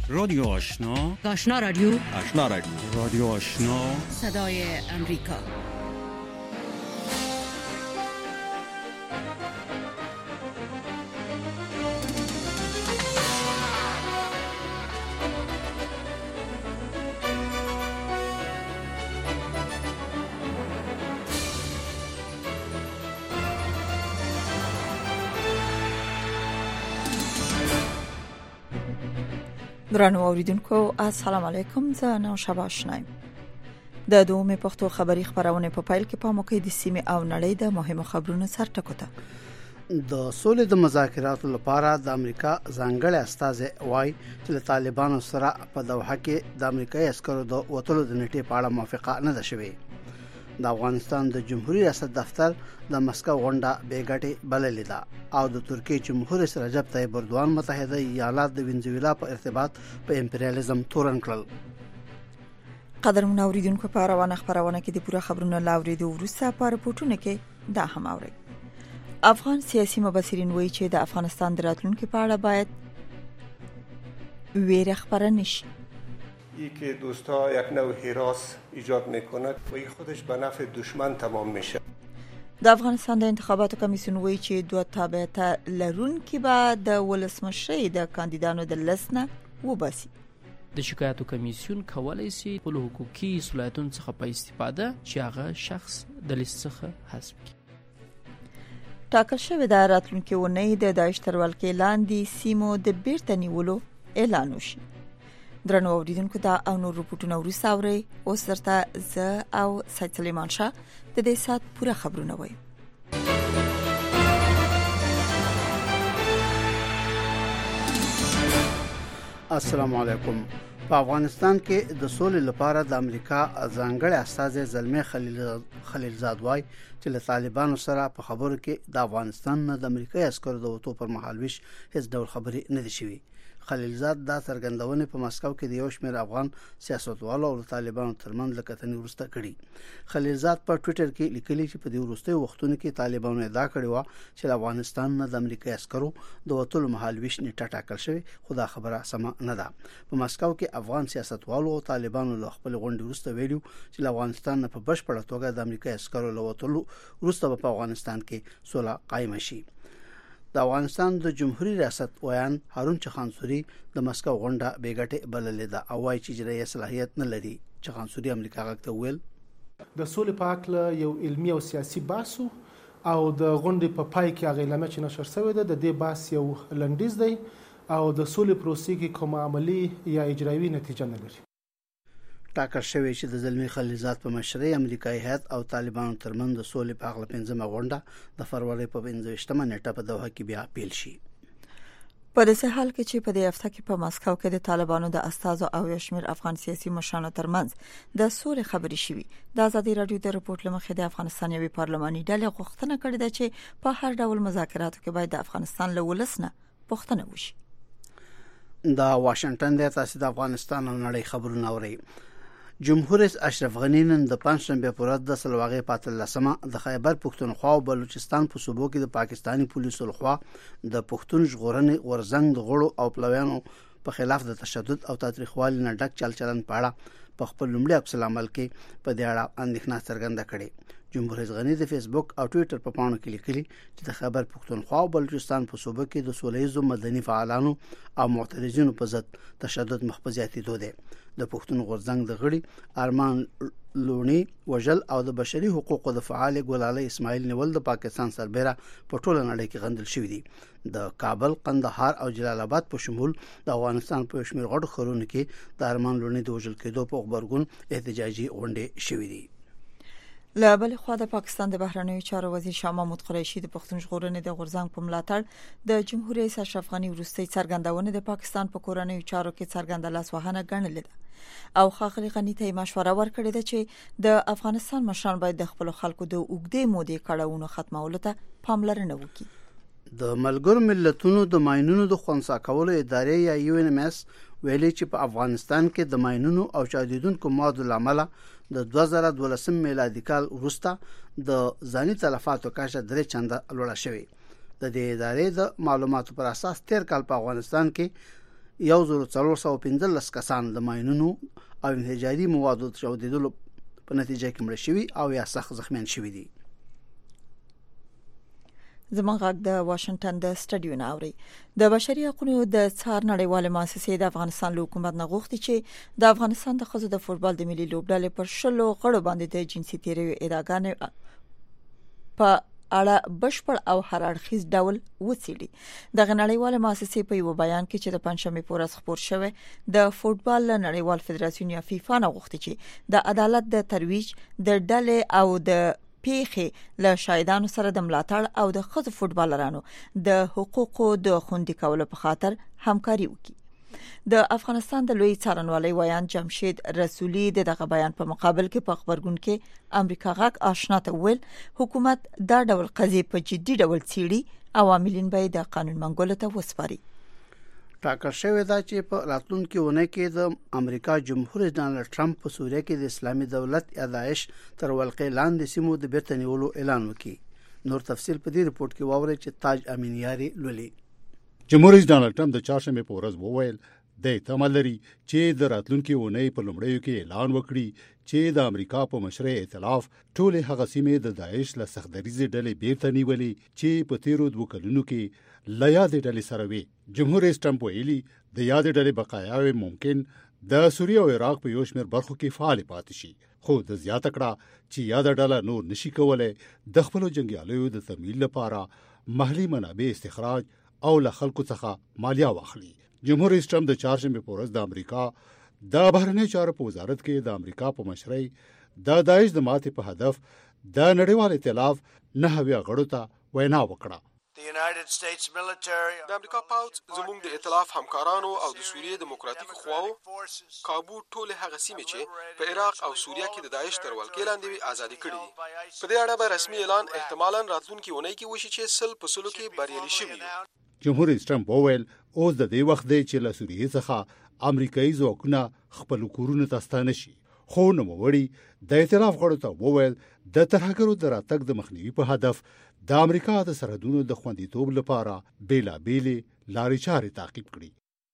رادیو آشنا، آشنا رادیو، آشنا رادیو، رادیو آشنا، صدای امریکا. درنو اوریدونکو السلام علیکم. زه نوشابه آشنایم. د دومې پښتو خبری خبرونه په پایل کې په موقع د سیمه او نړۍ د مهمو خبرونو سرټکو ته د سولې د مذاکراتو لپاره د امریکا ځانګړي استازي وای چې د طالبانو سره په دوحه کې د امریکایي عسکرو د وټلو د نیټې په اړه موافقه نه ده شوې. د افغانستان د جمهوریت ریاست دفتر د مسکو غونډه بیګټي بللې ده او د ترکیه جمهور رئیس رجب طیب اردوغان متحده ایالات د وینزویلا په ارتباط په امپریالیزم تورن کړل. قدرمن اوریدونکو په روانه خبرونه کې د پوره خبرونو لاوریدو وروسته په رپورټونو کې دا هم اوري. افغان سیاسي مبصرین وایي چې د افغانستان د راتلونکو په اړه باید ویره خبره نشي. ای که دوستا یک نوع هراس ایجاد میکند و این خودش به نفع دشمن تمام میشه. د افغانستان د انتخاباتو کمیسیون وایي چې دوه تابعیت لرونکي به د ولسمشرۍ د کاندیدانو د لسنه وباسي. د شکایتو کمیسیون کولای شي خپل حقوقي صلاحیتونو څخه په استفاده چې هغه شخص د لیست څخه حذف کړي. ټاکل شوی د راتلونکي ونې د داعش تر ولکې لاندې سیمو د بیرته نیولو اعلان وشي. درنو اوریدونکو دا او نور رپورټونه وروسته اوري. اوس درته زه او سید سلیمان شاه د دې سات پوره خبرونه وایو. السلام علیکم. په افغانستان کې د سولې لپاره د امریکا ځانګړي استازي زلمي خلیلزاد وای چې له طالبانو سره په خبرو کې د افغانستان نه د امریکایي عسکرو د وټو پر مهالويش هیڅ ډول خبرې نه دي شوي. خلیلزاد دا څرګندونه په مسکو کې د یو شمېر افغان سیاستوالو او طالبانو ترمنځ لکتنې ورسته کړي. خلیلزاد په ټوئیټر کې لیکلي چې په دې وروستي وختونو کې طالبانو ادعا کړې و چې افغانستان نه د امریکایي عسکرو د وټولو مهالويش نیټه ټاکل شوی، خو دا خبره سمه نه ده. په مسکو کې افغان سیاستوالو او طالبانو له خپل غونډې وروسته ویلو چې افغانستان په بشپړه توګه د امریکایي عسکرو له وټولو وروسته په افغانستان کې سوله قائم شي. د افغانستان د جمهوریت ریاست ویان هارون چخانسوري د مسکو غونډه بیګټي بللې ده او وايي چې اجرایي صلاحیت نه لري. چخانسوري امریکا غاکته ویل د سولې په اړه یو علمي او سیاسي بحث او د غونډې په پای کې هغه اعلان چې نشر شوی ده د دې بحث یو لنډیز دی او د سولې پروسې کې کوم عملی یا اجرایي نتیجه نه لري. ټاکل شوی چې د زلمی خلیلزاد په مشرۍ امریکایي هیات او طالبانو ترمنځ د سولې په اړه پنځمه غونډه د فروری په 25مه نیټه په دوحه کې بیا پیل شي. په داسې حال کې چې په دې هفته کې په مسکو کې د طالبانو د استازو او یو شمېر افغان سیاسي مشرانو ترمنځ د سولې خبرې شوې. د ازادي رادیو د رپورټ لمخې د افغانستان یوې پارلماني ډلې غوښتنه کړې ده چې په هر ډول مذاکراتو کې باید د افغانستان له ولسنه پوښتنه وشي. د واشنگټن د تاسیس د افغانستان او نړۍ خبرونه اوري. جمهور رئیس اشرف غنی نن د پنځشنبه پر ورځ د سلواغې پاتلسمه د خیبر پښتونخوا او بلوچستان په صوبو کې د پاکستانی پولیسو لخوا د پښتون ژغورنې ورزنګ د غړو او پلویانو په خلاف د تشدد او تاریخوالي نه ډک چلچلن پاړه په خپل لومړي عکس العمل کې په دې اړه اندېښنه څرګنده کړې. جمهور رئیس غنی د فیسبوک او ټوئیټر په پاڼو کې لیکلي چې د خیبر پښتونخوا او بلوچستان په صوبو کې د سولهییزو مدني فعالانو او معترضینو په ضد تشدد مخ په زیاتېدو دی. د پښتون غورځنګ د غړي ارمان لونی وجل او د بشري حقوقو د فعال ګلالي اسماعیل نیول د پاکستان سربېره په ټوله نړۍ کې غندل شوی دی. د کابل، قندهار او جلال آباد په شمول د افغانستان په شمیر غټ خرونو کې د ارمان لونی د وجل کېدو په خبرګون احتجاجي غونډې شوې دي. له بل خوا د پاکستان د بهرنیو چارو وزیر شاه محمود قریشي د پښتون ژغورنې د غورځنګ په ملاتړ د جمهور رئیس اشرف غنی وروستي څرګندونه د پاکستان په کورنیو چارو کې څرګنده لاسوهنه ګڼلې ده او ښاغلي غنی ته مشوره ورکړې ده چې د افغانستان مشران باید د خپل خلکو د اوږدې مودې کړهونو ختمولو ته پاملرنه وکړي. د ملګرو ملتونو د ماینونو د خنثی کولو ادارې یا UNMS ویلي چې په افغانستان کې د ماینونو او چاودیدونکو موادو لامل د 2012 میلادي کال وروسته د ځاني تلفاتو کچه 3 چنده لوړه شوې. د دې ادارې د معلوماتو پر اساس تیر کال په افغانستان کې 1415 کسان د ماینونو او انفجاري موادو چاودیدلو په نتیجه کې مړ شوي او یا سخت زخمیان شوي دي. زموږ غږ د واشنگټن د سټډیو ناوري. د بشري حقوقو د څار نړیوال مؤسسې د افغانستان له حکومت نه غوښتي چې د افغانستان د ښځو د فوټبال د ملي لوبډلې پر 10 غړو باندې د جنسي تیریو ادعاګانې په اړه بشپړ او هر اړخیز ډول وڅېړي. د نړیوال مؤسسې په یو بیان کې چې د پنځمې په ورځ خبر شوی د فوټبال نړیوال فدراسیون یا فیفا نه غوښتي چې د عدالت د ترویج د ډلې او د پیخي له شاهدانو سره د ملاتړ او د ښځو فوټبالرانو د حقوقو د خوندي کولو په خاطر همکاري وکړي. د افغانستان د لوی څارنوالۍ ویان جمشید رسولي دغه بیان په مقابل کې په خبرګون کې امریکا غاک آشنا ته ویل حکومت دا ډول قضیې په جدي ډول څېړي او عاملین به د قانون منګولو ته وسپاري. ټاکل شوی دا چې په راتلونکي ونه کې د امریکا جمهور رئیس ډانلډ ټرمپ په سوریه کې د اسلامي دولت یا داعش تر ولقې لاندې سیمو د بیرته نیولو اعلان وکړي. نور تفصیل په دې رپورت کې واورئ چې تاج امینیاري لولي. جمهور رئیس ډانلډ ټرمپ د چهارشنبه په ورځ وویل د تمل لري چې د راتلونکي ونې په لومړیو کې اعلان وکړي چې د امریکا په مشرۍ ائتلاف ټول هغه سیمې د داعش له سختدریزې ډلې بیرته نیولې چې په تیرو 2 کلونو کې له یادې ډلې سره وي. جمهور رئیس ټرمپ ویلي د یادې ډلې بقایاوې ممکن د سوریه او عراق په یو شمېر برخو کې فعال پاتې شي، خو د زیاته کړه چې یاده ډله نور نشي کولای د خپل جنگیالیو د تمویل لپاره محلي منابع استخراج او له خلکو څخه مالیه واخلي. جمهور رئیس ټرمپ د چهارشنبه په ورځ د امریکا د بهرنیو چارو په وزارت کې د امریکا په مشرۍ د داعش د ماتې په هدف د نړیوال ائتلاف 9 غړو ته وینا وکړه. د امریکا پوځ زموږ د ائتلاف همکارانو او د سوریې دیموکراتیک خواو کابو ټول هغه سیمې چې په عراق او سوریه کې د داعش تر ولکې لاندې آزادي کړې دي. په دې اړه به رسمي اعلان احتمالاً راتلونکي ونې کې وشي چې 100% کې بریالي شوي. جمهور رئیس ټرمپ وویل اوس د دې وخت دی چې له سوریې څخه امریکایي ځواکونه خپل کورونو ته ستانه شي، خو نوموړي د ائتلاف غړو ته وویل د ترهګرو د راتګ د مخنیوي په هدف د امریکا د سرحدونو د خوندیتوب لپاره بیلابېلې لارې چارې تعقیب کړي.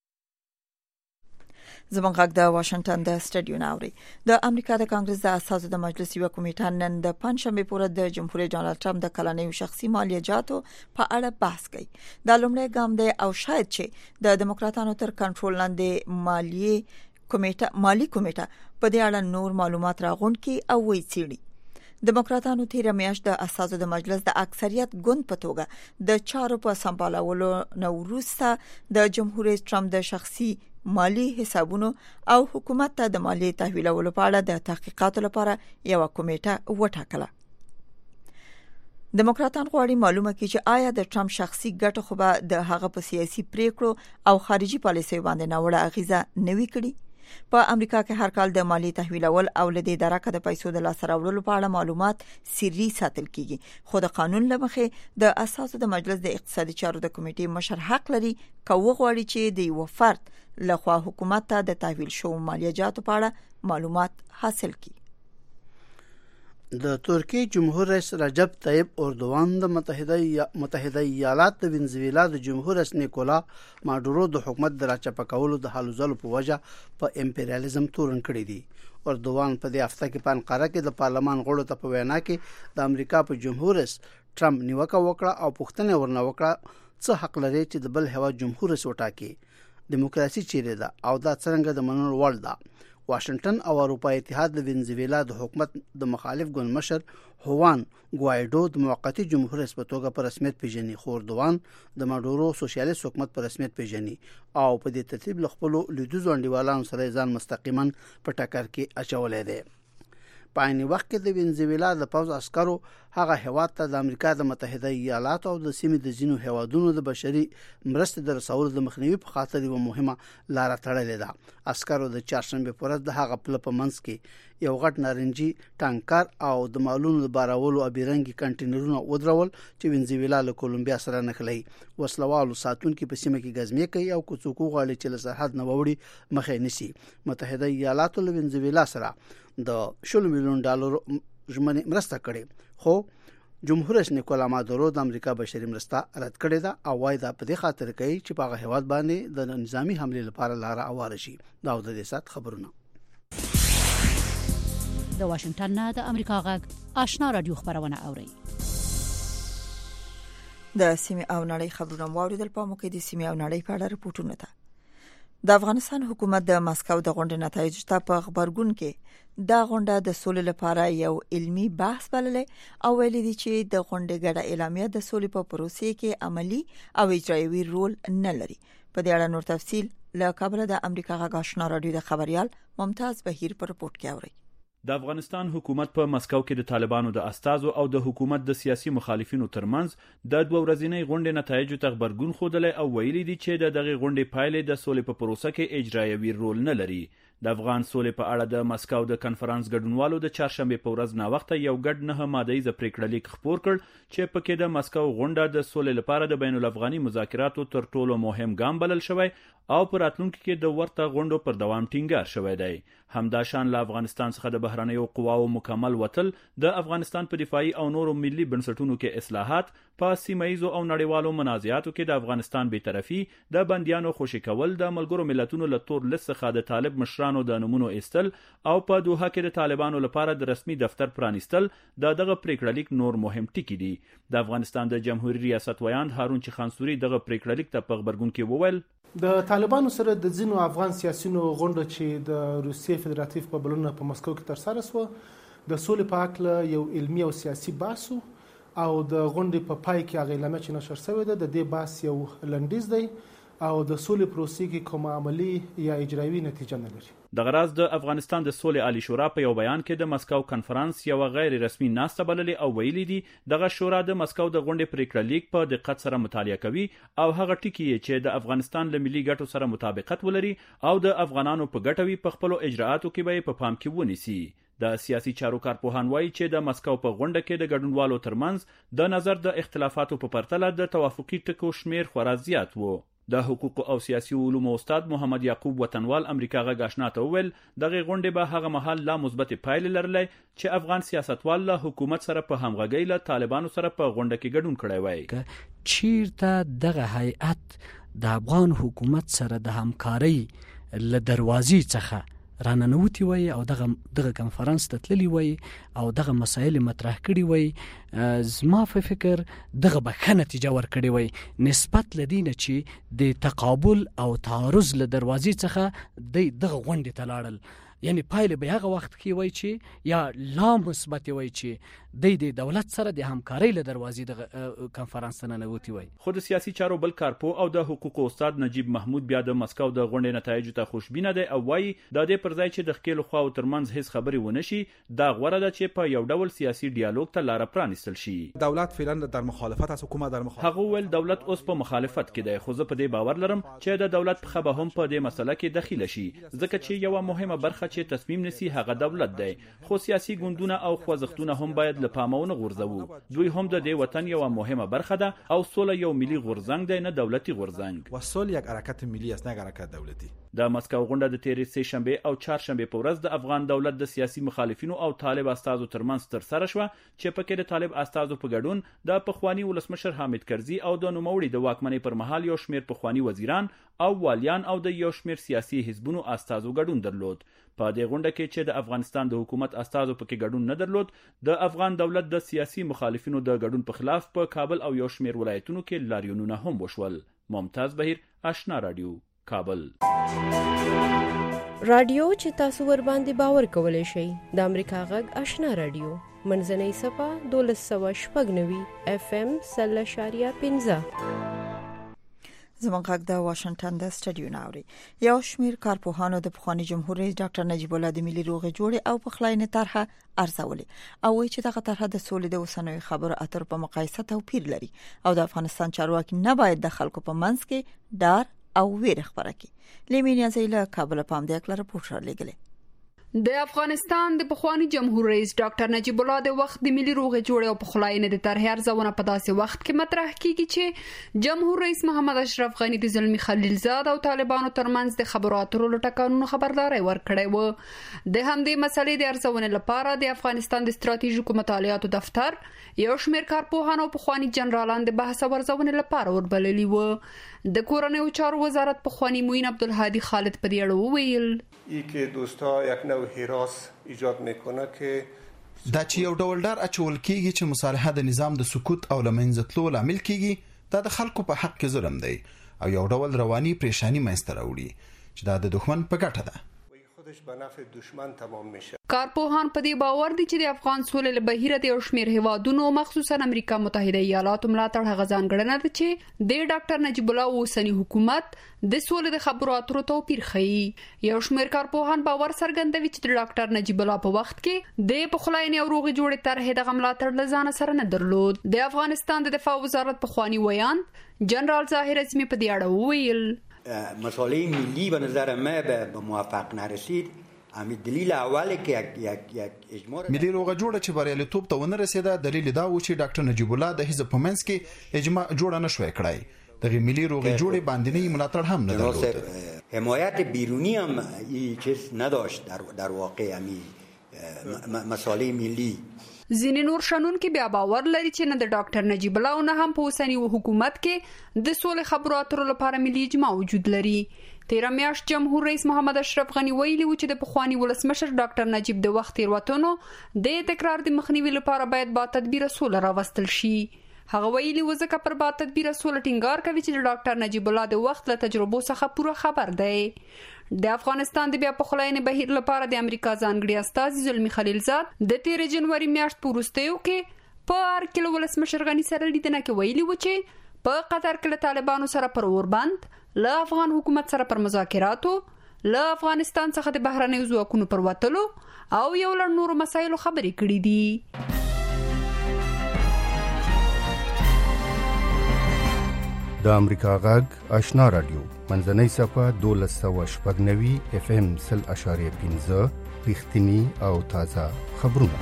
زموږ غږ د واشنگټن د سټډیو ناوري. د امریکا د کانګرس د اساسو د مجلس یو کمیټه نن د پنځمې په ورځ د جمهور رئیس ډانلډ ټرمپ د کلنیو شخصي مالیاتو په اړه بحث کوي. دا لومړی ګام دی او شاید چې د دیموکراتانو تر کنټرول لاندې مالی کمیټه په دې اړه نور معلومات راغونډ کړي او وڅېړي. دیموکراتانو تیر میاشت د اساسو د مجلس د اکثریت ګوند په توګه د چارو په سمبالولو نو وروسته د جمهور رئیس ټرمپ د شخصي مالی حسابونو او حکومت ته د مالی تحویلولو په اړه د تحقیقاتو لپاره یو کمیټه وټاکله. دیموکراتان غواړي معلومه کړي چې آیا د ټرمپ شخصي ګټه خو به د هغه په سیاسي پریکړو او خارجي پالیسۍ باندې ناوړه اغیزه نوي کړي. په امریکا کې هر کال د مالی تحویلول او لدې درکه د پیسو د لاسته راوړلو په اړه معلومات سري ساتل کیږي، خو د قانون لمخې د اساسو د مجلس د اقتصادي چارو د کمیټې مشر حق لري کوو غواړي چې د یو فرد لخوا حکومت ته د تحویل شوو مالیاتو په اړه معلومات حاصل کړي. د ترکیې جمهور رئیس رجب طیب اردوغان د متحده ایالات د وینزویلا د جمهور رئیس نیکولا ماډورو د حکومت د راچپه کولو د حالو ځلو په وجه په امپریالیزم تورن کړی دی. اردوغان په دې هفته کې په انقره کې د پارلمان غړو ته په وینا کې د امریکا په جمهور رئیس ټرمپ نیوکه وکړه او پوښتنه ورنه وکړه څه حق لري چې د بل هیواد جمهور رئیس وټاکي، دیموکراسي چیرې ده او دا څنګه د منلو وړ ده. واشنگټن او اروپای اتحاد د وینزویلا د حکومت د مخالف ګوند مشر هوان ګوایډو د موقتی جمهور رئیس په توګه په رسمیت پیژني، خو اردوغان د ماډورو سوشلیست حکومت په رسمیت پیژني او په دې ترتیب له خپل لیدوزو انډیوالانو سره ځان مستقیما په ټکر کې اچولې ده. په عین وخت کې د وینزویلا د پوځ عسکرو هغه هیواد ته د امریکا د متحده ایالاتو او د سیمې د ځینو هیوادونو د بشري مرستې د رسولو د مخنیوي په خاطر یو مهمه لار تړلې ده. عسکرو د چهارشنبه په ورځ د هغه پل په منځ کې یو غټ نارنجي ټانکر او د مالونو د بارولو او بیرنګي کنټینرونه ودرول چې وینزویلا له کولمبیا سره نښلي. وسلوالو ساتونکو په سیمه کې غزمې کوي او کوڅوکو غاړي چې له سرحد نه وړي مخې نشي. متحده ایالاتو له وینزویلا سره د $10 ملیون ژمنې مرسته کړې، خو جمهور رئیس نیکولا مادورو د امریکا بشري مرسته رد کړې ده او وايي دا په دې خاطر کوي چې په هغه هیواد باندې د نظامی حمله لپاره لار اواره شي. دا د دې سات خبرونه. د واشنگټن نه د امریکا غږ آشنا رادیو خبرونه اوري. د سیمې او نړۍ خبرونه واوریدل. په موکه د سیمې او نړۍ په اړه رپورټونه ده. د افغانستان حکومت د مسکو د غونډې نتایج ته په خبرګون کې دا غونډه د سولې لپاره یو علمی بحث بللې او ویلي دي چې د غونډې ګډه اعلامیه د سولې په پروسې کې عملی او اجرایي رول نه لري. په دې اړه نور تفصیل له کابل د امریکا غږ آشنا رادیو د خبريال ممتاز بهیر په رپورت کې اوري. د افغانستان حکومت په مسکو کې د طالبانو د استازو او د حکومت د سیاسي مخالفینو ترمنځ د 2 ورځې غونډې نتایج ته خبرګون خوده او ویلي دي چې د دغه غونډې پایلې د سولې په پروسه کې اجرایي رول نه لري. د افغان سولې په اړه د مسکو د کنفرانس ګډونوالو د چهارشنبه په ورځ نا وخت یو ګډ 9 مادهیز پریکړه لیک خپور کړ چې پکې د مسکو غونډه د سولې لپاره د بین الافغاني مذاکراتو تر ټولو مهم ګام بلل شوی او پر راتلونکو کې د ورته غونډو پر دوام ټینګار شوی دی. همداشان له افغانستان څخه د بهرنیو قواو مکمل وتل د افغانستان په دفاعي او نورو ملي بنسټونو کې اصلاحات په سیمایزو او نړیوالو منازعاتو کې د افغانستان بی‌طرفي د بنديانو خوشی کول د ملګرو ملتونو له تور لیست څخه د طالب مشرانو د نمونو استل او په دوحه کې د طالبانو لپاره د رسمي دفتر پرانیستل دغه پریکړه لیک نور مهم ټکي دي. د افغانستان د جمهوریت ریاست ویاند هارون چخانسوري دغه پریکړه لیک ته په خبرګون کې وویل د طالبانو سره د ځینو افغان سیاسيونو غونډه چې د روسیې فدراتیو په بلنه په مسکو کې ترسره شوه د سولې په اړه یو علمي او سیاسي بحث او د غونډې په پای کې هغه اعلامیه چې نشر شوې ده د دې بحث یو لنډیز دی او د سولې پروسې کې کوم عملی یا اجرایي نتیجه نه لري. د غراز د افغانستان د سولې عالی شورا په یو بیان کې د مسکو کنفرانس یو غیر رسمي ناسته بللې او ویلي دي دغه شورا د مسکو د غونډې پریکړه لیک په دقت سره مطالعه کوي او هغه ټکي چې د افغانستان له ملي ګټو سره مطابقت ولري او د افغانانو په ګټوي په خپل اجراءاتو کې به په پام کې ونیسي. د سیاسي چارو کارپوهان وایي چې د مسکو په غونډه کې د ګډونوالو ترمنځ د نظر د اختلافاتو په پرتله د توافقي ټکو شمیر خورا زیات وو. د حقوق او سیاسي علومو استاد محمد یعقوب وطنوال امریکا غږ آشنا ته وویل دغه غونډه به هغه مهال لا مثبت پایلې لرلې چې افغان سیاستوال له حکومت سره په همغږۍ له طالبانو سره په غونډه کې ګډون کړی وای. چیرته دغه هیئت د افغان حکومت سره د همکارۍ له دروازې څخه راننوتی وای او دغه کنفرانس ته تللی وای او دغه مسایل مطرح کړي وای زما په فکر دغه به نتیجه ورکړي وای نسبت لدینه چې د تقابل او تعارض له دروازې څخه دغه غونډه ته لاړل یعنی پایله به هغه وخت کې وای چې یا لا مثبت وای چې د دولت سره د همکارۍ له دروازې د کنفرانس ته ننوتی وای. خو د سیاسي چارو بل کارپو او د حقوقو استاد نجیب محمود بیا د مسکو د غونډې نتایج ته خوشبینه دی او وای د دې پر ځای چې د خپل خواو ترمنځ هیڅ خبري ونه شي دا غوړه ده چې په یو ډول سیاسي ډیالوګ ته لار پرانیستل شي. دولت فعلا در مخالفت از حکومت در مخالفت هغه ول دولت اوس په مخالفت کې دی خو زه په دې باور لرم چې د دولت په خبره هم په دې مسله کې دخیل شي ځکه چې یو مهمه برخه چې تصمیم نسی هغه دولت دی خو سیاسي ګوندونه او خوځښتونه هم باید له پامونه غورځو. دوی هم د دې وطن یو مهمه برخه ده او سوله یو ملي غورځنګ دی نه دولتي غورځنګ و صلح یک حرکت ملی است نه حرکت دولتي. د مسکو غونډه د تیرې سه شنبه او چهارشنبه په ورځ د افغان دولت د سیاسي مخالفینو او طالب استازو ترمنځ ترسره شوه چې پکې د طالب استازو په ګډون د پخوانی ولسمشر حامد کرزي او د نوموړي د واکمنۍ پر مهال یو شمیر پخوانی وزیران او والیان او د یو شمیر سیاسي حزبونو استازو ګډون درلود. په دې غونډه کې چې د افغانستان د حکومت استازو پکې ګډون نه درلود د افغان دولت د سیاسي مخالفینو د ګډون په خلاف په کابل او یو شمیر ولایتونو کې لاریونونه هم وشول. ممتاز بهیر آشنا رادیو کابل. رادیو چې تاسو ور باندې باور کولای شئ د امریکا غږ آشنا رادیو منځنۍ صفه 1290 FM 0.15 زمونږ غږ د واشنگټن د سټډیو ناوري. یو شمیر کارپوهانو د پخوانی جمهور رئیس ډاکټر نجیب الله د ملي روغې جوړې او پخلاینې طرحه ارزولې او وایي چې دغه طرحه د سولې د اوسنوي خبرو اترو په مقایسه توپیر لري او د افغانستان چارواکي نه باید د خلکو په منځ کې ډار او ویره خپره کړي. لیمینیا زیله کابل پام دې کله راپور لګلې. د افغانستان د پخوانی جمهور رئیس ډاکټر نجیب الله د وخت د ملي روغې جوړې او پخلاینې د طرحې ارزونه په داسې وخت کې مطرح کیږي چې جمهور رئیس محمد اشرف غنی د زلمی خلیلزاد او طالبانو ترمنځ د خبرو اترو له ټکانونو خبرداري ورکړې و. د همدې مسلې د ارزونې لپاره د افغانستان د ستراتیژیکو مطالعاتو دفتر یو شمېر کارپوهان او پخوانی جنرالان د بحث او ارزونې لپاره وربللي و. د کورنیو چارو وزارت پخوانی معین عبدالهادی خالد په دې اړه وویل ای که دوستا یک نوع هراس ایجاد میکنه که دا چې یو ډول ډار اچول کیږي چې مصالحه د نظام د سقوط او لمنځه تلو لامل کیږي دا د خلکو په حق کې ظلم دی او یو ډول رواني پریشانی منځته راوړي چې دا د دښمن په ګټه ده. خودش به نفع دشمن تمام میشه. کارپوهان په دې باور دي چې د افغان سولې له بهیره د یو شمېر هیوادونو مخصوصا امریکا متحده ایالاتو ملاتړ هغه ځانګړنه ده چې د ډاکټر نجیب الله اوسنی حکومت د سولې د خبرو اترو توپیر ښيي. یو شمېر کارپوهان باور څرګندوي چې د ډاکټر نجیب الله په وخت کې د پخلاینې او روغې جوړې طرحې د ملاتړ له ځان سره نه درلود. د افغانستان د دفاع وزارت پخوانی ویان جنرال ظاهر عظمی په دې اړه وویل مسائل ملی به نظر ما به موافق نرسید. همین دلیل اوله که یک اجماع ملي روغه جوړه چې بریالیتوب ته ونه رسیده دلیل دا و چې ډاکټر نجیب الله د حزب په منځ کې اجماع جوړه نشوي کړای. دغه ملي روغه جوړه باندې ملاتړ هم نه درلود. حمایت بیرونی هم این چیز نداشت در واقع همین مسائل ملی. ځینې نور شنونکي بیا باور لري چې نه د ډاکټر نجیب الله نه هم په اوسنی حکومت کې د سولې خبرو اترو لپاره ملي اجماع وجود لري. تیر میاشت جمهور رئیس محمد اشرف غنی ویلي و چې د پخوانی ولسمشر ډاکټر نجیب د وخت تیروتنو د تکرار د مخنیوي لپاره باید با تدبیر سوله راوستل شي. هغه ویلي و ځکه پر با تدبیر سوله ټینګار کوي چې د ډاکټر نجیب الله د وخت له تجربو څخه پوره خبر دی. د افغانستان د بیا پخلاینې بهیر لپاره د امریکا ځانګړي استازي زلمی خلیلزاد د 13 جنوري میاشت په وروستیو کې په ارکل ولسمشر غنی سره لیدنه کې ویلي و چې په قطر کې له طالبانو سره پر اوربند له افغان حکومت سره پر مذاکراتو له افغانستان څخه د بهرنیو ځواکونو پر وتلو او یو لړ نورو مسایلو خبرې کړې دي. د امریکا غږ آشنا رادیو منځنۍ صفه 1290 FM 0.15 رښتینی او تازه خبرونه.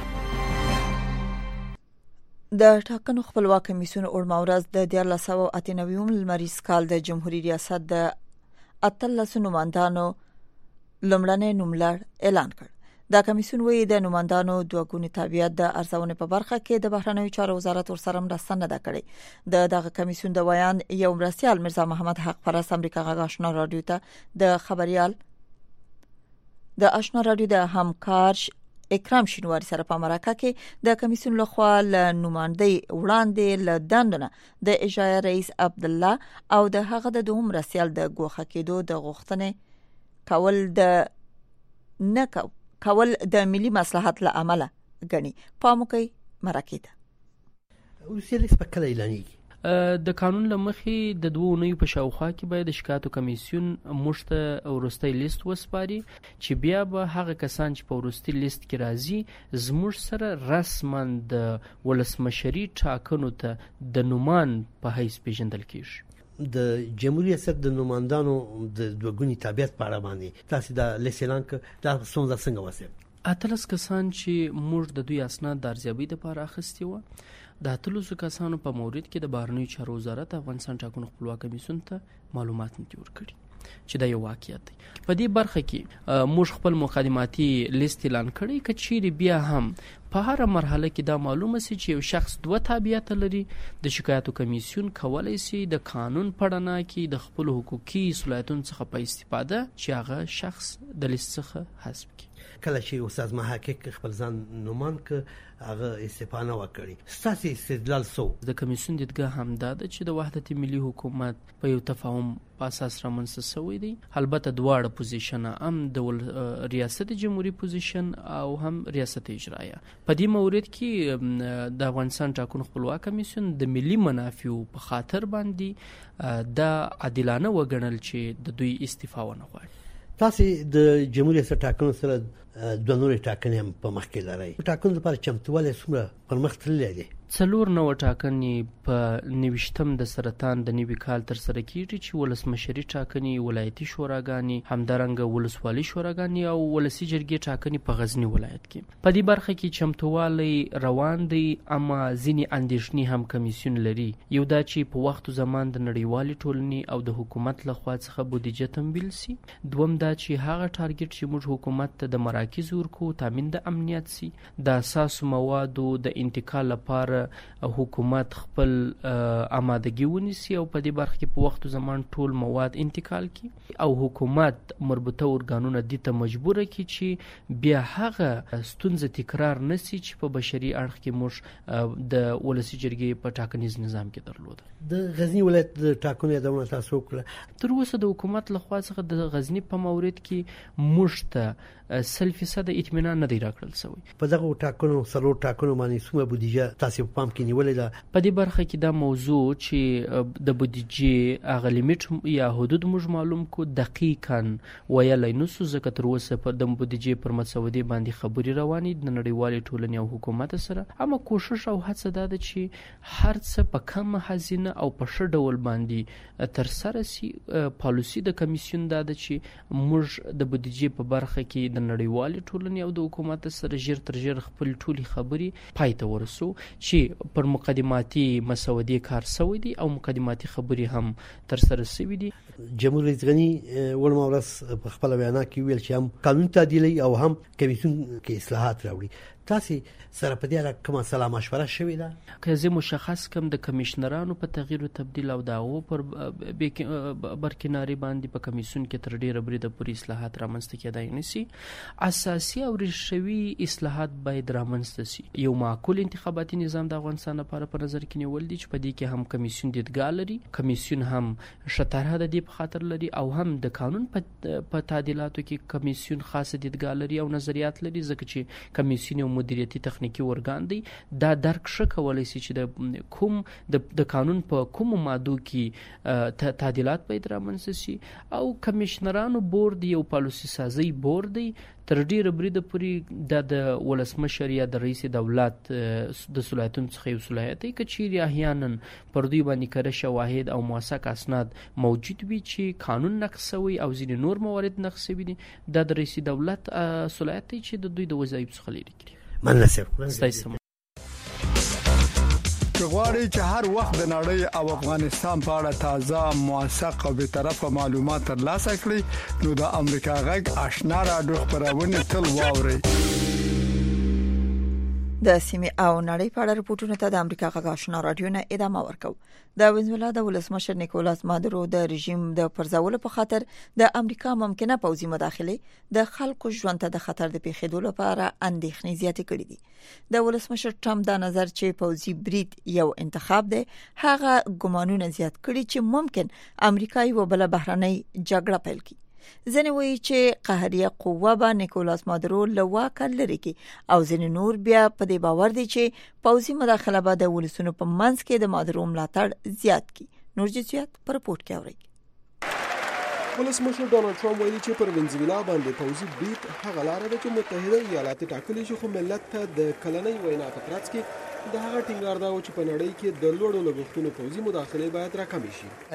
د ټاکنو خپلواک کمیسیون اورما ورځ د 1998 لمریز کال د جمهوریت ریاست د 13 نوماندانو لومړنی نوملړ اعلان کړ. دا کمیسیون وی د نوماندانو دوه تابعیت د ارزونې په برخه کې د بهرنیو چارو وزارت ورسره مرسته نه کړې. دغه کمیسیون د ویان یو مرستیال مرزا محمد حق پرست امریکا غږ آشنا رادیو ته د خبريال د آشنا رادیو د همکار اکرام شینواری سره په مرکه کې د کمیسیون لخوا ل نوماندۍ وړاندې ل دندونه د اجرایه رئیس عبد الله او د هغه د دوهم مرستیال د ګوښه کېدو د غوښتنې کول د ملي مصلحت له عمله غني پاموکي مرکه ده وسیله سپکله اعلانېږي. د قانون لمخې د 2 اونۍ په شاوخوا کې باید د شکایتو کمیسیون مشته ورستۍ لیست وسپاري چې بیا به هغه کسان چې په ورستۍ لیست کې راځي زموږ سره رسما د ولسمشري ټاکنو ته د نومان په حیث پیژندل کیږي. د جمهوریت ریاست د نوماندانو د دوګونی تابعیت په اړه باندې تاسو د لیسلان ک د څنګه وسه اتلس کسان چې موږ د دوی اسناد د ارزیابۍ لپاره اخیستي و د اتلسو کسانو په مورید کې د بهرنیو چارو وزارت افغانستان ټاکنو خپلواک کمیسیون ته معلومات نه ورکړي چې دا یو واقعیت دی. په دې برخه کې موږ خپل مقدماتي لیست اعلان کړی کچېری بیا هم په هر مرحله کې دا معلومه سي چې یو شخص 2 تابعیت لري د شکایتو کمیسیون کولای شي د قانون پړنه کې د خپل حقوقي صلاحیتونو څخه په استفاده چې هغه شخص د لیست څخه حذف کړي. کله چې استاد محقق خپل ځان نومان ک هغه استفانه وکړي ستاسو استدلال سو د کمیسیون دیدګه هم دا ده چې د وحدت ملي حکومت په یو تفاهم په اساس رامنځته شوی دی. البته دواړه پوزیشن هم د ریاست جمهوریت پوزیشن او هم ریاست اجرایه په دې مورید کې د افغانستان ټاکنو خپلواک کمیسیون د ملي منافعو په خاطر باندې د عادلانه وګڼل چې د دوی استعفا ونه غواړي. تاسو د جمهوریت ټاکنو سره د نورې ټاکنې په مخ کې لري. ټاکنو لپاره چمتواله څومره پرمخ تللی دی؟ 4 ټاکنې په 29 د سرطان د نوي کال تر سره کیږي چې ولسمشري ټاکنې، ولایتي شوراګانې، همدارنګه ولسوالي شوراګانې او ولسی جرګې ټاکنې په غزنی ولایت کې. په دې برخه کې چمتووالی روان دی، اما ځینې اندېښنې هم کمیسیون لري. یو دا چې په وخت زمان د نړیوالې ټولنې او د حکومت لخوا څخه بودیجه تمویل سي. دوم دا چې هغه ټارګټ چې موږ حکومت ته د مراکز ورکو تامین د امنیت سي، د اساسو موادو د انتقال لپاره حکومت خپل آمادګي ونیسي او په دې برخه کې په وخت زمان ټول مواد انتقال کی او حکومت مربوطه ارګانونه دي ته مجبور کی چې بیا هغه ستونزه تکرار نسی چې په بشري اړخ کې موږ د ولسی جرګې په ټاکنیز نظام کې درلود. د غزنی ولایت د ټاکنو یادونه تاسو کړه. تر اوسه د حکومت لخوا څخه د غزنی په مورید کې موږ ته 100% اطمینان نه دی راکړل شوی. په دغه ټاکنو سلور ټاکنو باندې څومره بودیجه تاسو په پام کې نیولې ده؟ په دې برخه کې دا موضوع چې د بودیجې هغه لیمیټ یا حدود موږ معلوم کو دقیقاً ویلای نو څه ځکه تر اوسه په د بودیجې پر مسودې باندې خبري روانې د نړیوالې ټولنې او حکومت سره. اما کوشش او هڅه ده چې هر څه په کم هزینه او په ښه ډول باندې تر سره سي. پالیسي د کمیسیون ده چې موږ د بودیجې په برخه کې د نړیوالې ټولنې او د حکومت سره ژر تر ژر خپل ټولي خبري پای ته ورسو چې پر مقدماتي مسودې کار شوی دي او مقدماتي خبري هم تر سره شوی دي. جمهور رئیس غنی ولما ورځ په خپل بیان کې ویل چې هم قانون تعدیلي او هم کمیسیون کې اصلاحات راوړي. تاسو سره په دې اړه کومه سلا مشوره شوې ده؟ که زه مشخص کم د کمشنرانو په تغییر او تبديل او داغو پر برکناري باندې په کمیسیون کې تر ډیره بریده پوری اصلاحات رامنځته کېدای نشي. اساسي او ریښوي اصلاحات باید رامنځته شي. یو معقول انتخاباتي نظام د افغانستان لپاره په نظر کې نیول دي چې په دې کې هم کمیسیون دیدګا لري، کمیسیون هم شطرحه د دې په خاطر لري او هم د قانون په تعدیلاتو کې کمیسیون خاصه دیدګا لري او نظریات لري، ځکه چې کمیسیون مدیریتي تخنیکی ارګان دی. دا درک شه کولای شي چې د کوم د قانون په کوم ماده کې تعدیلات باید رامنځته شي او کمشنرانو بورډ یو پالیسي سازي بورډ دی. تر ډیره بریده پوری د ولسمشر یا د رئیس دولت د صلاحیتونو څخه یو صلاحیت دی که چیرې احیانا پر دوی باندې کړه شواهد او موثق اسناد موجود وي چې قانون نقض شوی او ځینې نور موارد نقض شوي دي، د رئیس دولت صلاحیت دی چې د دوی د وظایف څخه لري کړي. مناسب غواړي چې هر وخت د نړۍ او افغانستان په اړه تازه، موثق او بیطرفه معلومات ترلاسه کړئ نو د امریکا غږ آشنا رادیو خبرونه تل واورئ. د سیمه او نړۍ په اړه رپورټونه ته د امریکا غږ آشنا رادیو نه ادامه ورکو. د وینزویلا د ولسمشر نیکولاس مادورو د رژیم د پرځولو په خاطر د امریکا ممکنه پوځي مداخله د خلکو ژوند ته د خطر د پیښېدو لپاره اندېښنې زیاتې کړې دي. د ولسمشر ټرمپ دا نظر چې پوځي برید یو انتخاب دی، هغه ګمانونه زیات کړي چې ممکن امریکا یو بل بهرنۍ جګړه پیل کړي. ځنې وایي چې قهریه قوه به نیکولاس مادورو له واکه لري کې او ځنې نور بیا په دې باور دي چې پوځي مداخله به د ولسونو په منځ کې د مادورو ملاتړ زیات کړي. نور جزئیات په رپورت کې اورئ. ولسمشر ډونالد ټرمپ ویلي چې پر وینزویلا باندې پوځي برید هغه لاره ده چې متحده ایالات ټاکلي شي، خو ملت ته د کلنۍ وینا په ترڅ کې د هغه ټینګار دا و چې په نړۍ کې د لوړو لګښتونو پوځي مداخله باید راکمې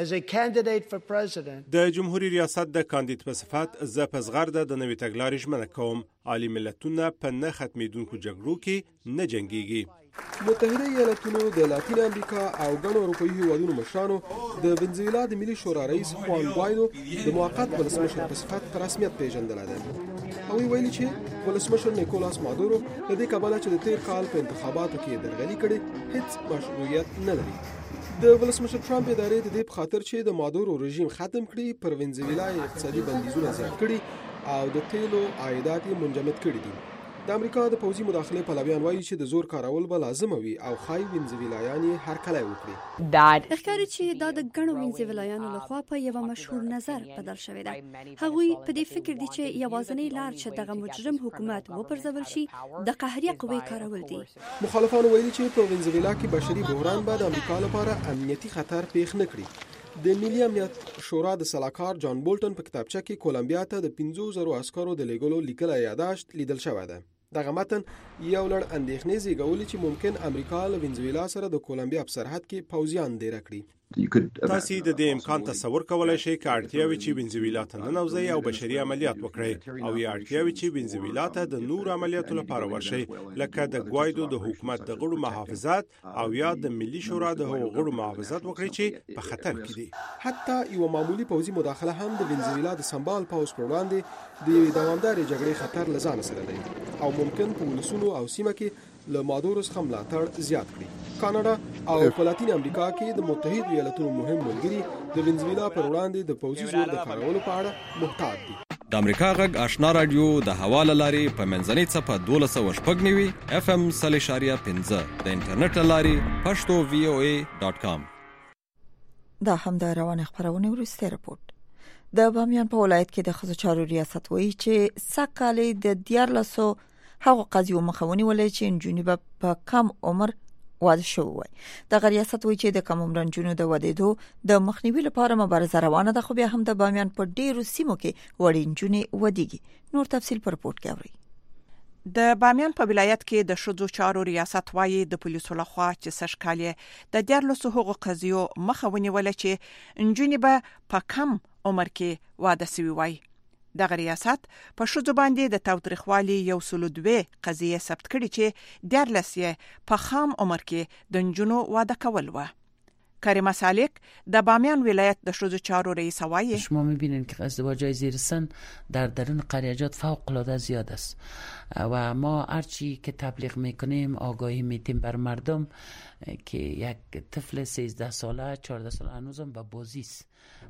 شي. د جمهوریت ریاست د کاندید په صفت زه په زغرده د نوې تګلارې ژمنه کوم، عالي ملتونه په نه ختمېدونکو جګړو کې نه جنګيږي. متحده ایالاتونو د لاتین امریکا او ګڼو اروپایي هیوادونو مشرانو د وینزویلا د ملي شورا رئیس خوان گوایدو د موقت ولسمشر په صفت په رسمیت پیژندل دي. او ویلي چې ولسمشر نیکولاس مادورو د دې کبله چې د تیر کال په انتخاباتو کې درغلي کړي هیڅ مشروعیت نه لري. د ولسمشر ټرمپ ادارې د دې په خاطر چې د مادورو رژیم ختم کړي پر وینزویلا اقتصادي بندیزونه زیات کړي او د تیلو عایدات منجمد کړي دي. د امریکا د پوځي مداخله پلویان وایي چې د زور کارول به لازم وي او خای وینزویلایان هر کله وکړي. ښکاري چې دا د ګڼو وینزویلایانو لخوا په یو مشهور نظر بدل شوی دی. هغوی په دې فکر دي چې یوازینی لار چې دغه مجرم حکومت وپرځول شي د قهریه قوې کارول دي. مخالفان ویلي چې په وینزویلا کې بشري بحران به د امریکا لپاره امنیتي خطر پیښ نه کړي. د ملي امنیت شورا د سلاکار جان بولټن په کتابچه کې کولمبیا ته د 50,000 عسکرو د لېګلو لیکل یاداشت لیدل شوی دی. دغه متن یو لړ اندېښنې زیږولې چې ممکن امریکا له وینزویلا سره د کولمبیا په سرحد کې پوځیان دېره کړي. تاسو د دې امکان تصور کولای شئ چې اړتیاوي چې وینزویلا ته ننوځي او بشري عملیات وکړي او یا اړتیاوي چې وینزویلا ته د نور عملیاتو لپاره ورشي لکه د ګوایدو د حکومت د غړو محافظت او یا د ملي شورا د غړو محافظت وکړي چې په خطر کې دي. حتی یو معمولی پوځي مداخله هم د وینزویلا د سمبال پوځ پر وړاندې د دوامدارې جګړې خطر لزان سره دی او ممکن په ولسونو او سیمه کې له مادورو څخه ملاتړ زیات کړي. کاناډا او په لاتین امریکا کې د متحده ایالاتونو مهم ملګري د وینزویلا پر وړاندې د پوځي زور د کارولو په اړه محتاط دي. د امریکا غږ آشنا رادیو د حواله لاري په منځنۍ صفه 1290 FM 0.15 د انټرنیټ لاري pashto.voa.com. دا هم د روان خبرونه ورسته رپورت. د بامیان په ولایت کې د ښځو چارو ریاست وایي چې سکه‌لې د 1400 هغه قضیو مخاوني ولې چې نجونې په کم عمر واده شوی وي. د ریاست وایي چې د کم عمر نجونو د ودېدو د مخنیوي لپاره مبارزه روانه ده، خو بیا هم د بامیان په ډیرو سیمو کې وړې نجونې ودیږي. نور تفصیل پر رپورت کې اورئ. د بامیان په ولایت کې د ښځو چارو ریاست وایي د پولیسو لخوا چې سشکالې د 1400 هغو قضیو مخاوني ولې چې نجونې به په کم عمر کې واده شوی وي. دغه ریاست په ښځو باندې د تاوتریخوالي 102 قضیه ثبت کړي چې 14 په خام عمر کې د نجونو واده کول و. کریمه سالک د بامیان ولایت د ښځو چارو رئیس وایي شما می‌بینید که ازدواج‌های زیر سن در درون قریه‌جات فوق‌العاده زیاد است و ما هرچی که تبلیغ می‌کنیم آگاهی میدیم بر مردم که یک طفل 13 ساله 14 ساله هنوزم به بازی است.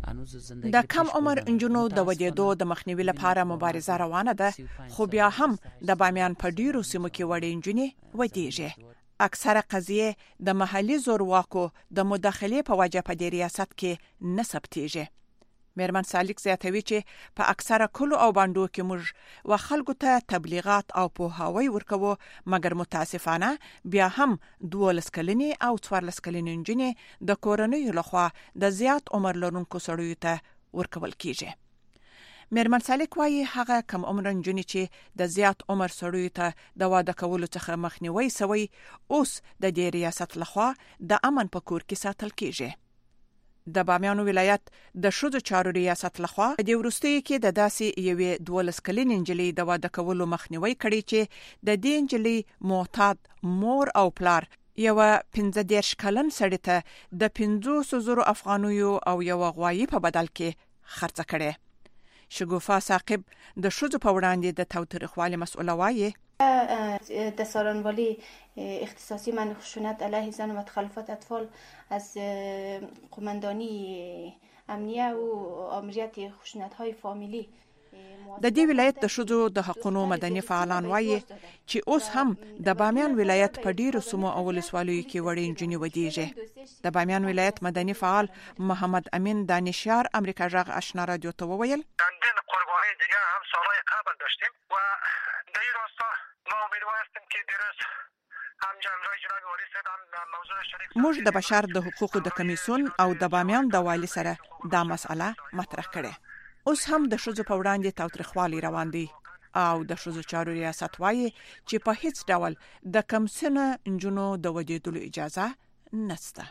د کم عمر انجونو د ودېدو د مخنیوي لپاره مبارزه روانه ده، خو بیا هم د بامیان په ډیرو سیمو کې وړې نجونې ودیږي. اکثره قضیه د محلي زورواکو د مداخلې په وجه په دې ریاست کې نه ثبتېږي. میرمن سالک زیاتوي چې په اکثره کلو او باندو کې موږ و خلکو ته تبلیغات او پوهاوی ورکوو، مګر متاسفانه بیا هم 12 کلنې او 14 کلنې نجونې د کورنۍ لخوا د زیات عمر لرونکو سړیو ته ورکول کیږي. میرمن سالک وایي هغه کم عمر نجونې چې د زیات عمر سړیو ته د واده کولو څخه مخنیوي سوی اوس د دې ریاست لخوا د امن په کور کې ساتل کیږي. د بامیان ولایت د ښځو چارو ریاست لخوا د وروستیو کې د داسې یوې 12 کلنې نجلۍ د واده کولو مخنیوي کړي چې د دې نجلۍ معتاد مور او پلار یو 15 کلن سړی ته د 500 افغانیو او یو غوایي په بدل کې خرڅ کړي. شګوفا ثاقب د ښځو په وړاندې د تاوتریخوالي مسؤله وایي د سارنوالی اختصاصی من خشونت علیه زن و تخلفات اطفال از قماندانی امنیه و آمریت خشونت های فامیلی. د دې ولایت د ښځو د حقوقو مدني فعالان وایي چې اوس هم د بامیان ولایت په ډیرو سیمو او ولسوالیو کې وړې نجونې ودیږي. د بامیان ولایت مدني فعال محمد امین دانشیار امریکا غږ آشنا رادیو ته وویل قربانی دیگه هم سالهای قبل داشتیم و در این راستا ما امیدوار هستیم که دیروز هم جنرال جناب والی صاحب هم موضوع شریک موږ د بشر د حقوقو د کمیسیون او د بامیان د والی سره دا مسله مطرح کړه. اوس هم د ښځو په وړاندې تاوتریخوالي روان دي او د ښځو چارو ریاست وایي چې په هیڅ ډول د کم سنه نجونو د ودېدلو اجازه نشته.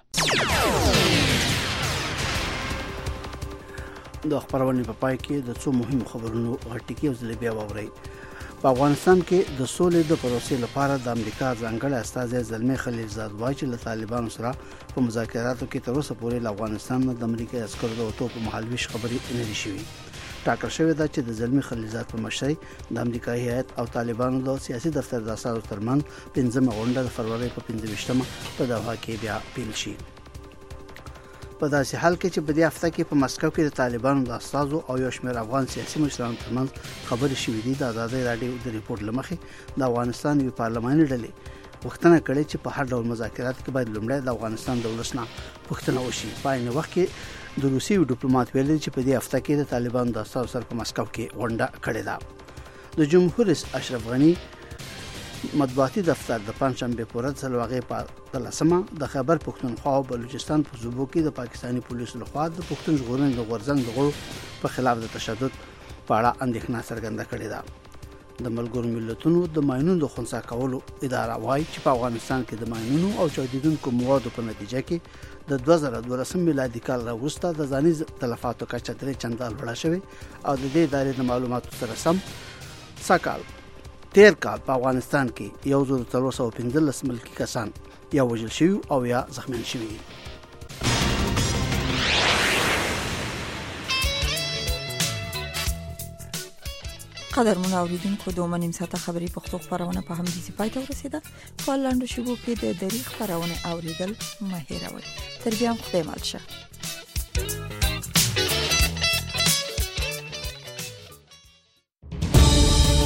د خبرونه په پای کې د څو مهمو خبرونو غټکی او ځلې بیا ووري. په افغانستان کې د سولې د پروسې لپاره د امریکا ځانګړی استازی زلمی خلیلزاد وایي چې له طالبانو سره په مذاکراتو کې تر اوسه پورې له افغانستان د امریکا عسکرو د وټو په مهالويش خبرې نه دي شوې. ټاکل شوې ده چې د زلمی خلیلزاد په مشرۍ د امریکایي هیئت او طالبانو د سیاسي دفتر د اساسو ترمن 15 غونډه د فروری په 15مه په دوحه کې بیا پیل شي. په داسې حال کې چې په دې هفته کې په مسکو کې د طالبانو د استازو او یو شمېر افغان سیاسي مشرانو ترمنځ خبرې شوې دي. د آزادۍ راډیو د ریپورت لمخې د افغانستان یو پارلماني ډلې وختونه کړي چې په هر ډول مذاکرات کې باید لومړی د افغانستان د ولسنه پوښتنه وشي. په عین وخت کې د روسي ډیپلوماټ ویلي چې په دې هفته کې د طالبانو د استازو سره په مسکو کې غونډه کړې ده. د جمهور رئیس اشرف غنی مطبوعاتي دفتر د پنځشنبه په ورځ سلواغې په 13مه د خیبر پښتونخوا او بلوچستان په صوبو کې د پاکستاني پولیسو لخوا د پښتون ژغورنې د غورځنګ د غړو په خلاف د تشدد په اړه اندېښنه څرګنده کړې ده. د ملګرو ملتونو د ماینونو د خنثی کولو اداره وايي چې په افغانستان کې د ماینونو او چاودیدونکو موادو په نتیجه کې د 2012 میلادي کال راوروسته د ځاني تلفاتو کچه 3 چنده لوړه شوې او د دې ادارې د معلوماتو سره سم سکهال 13 کال په افغانستان کې 1315 ملکی کسان یا وژل شوي او یا زخمیان شوي. قدرمن اوریدونکو د اومنیم ساعته خبري پښتو خبرونه په همدې ځای ته ورسیده. په لاندو شبو کې د دری خبرونه اوریدل مه هیروئ. تر بیا خدای مل شه.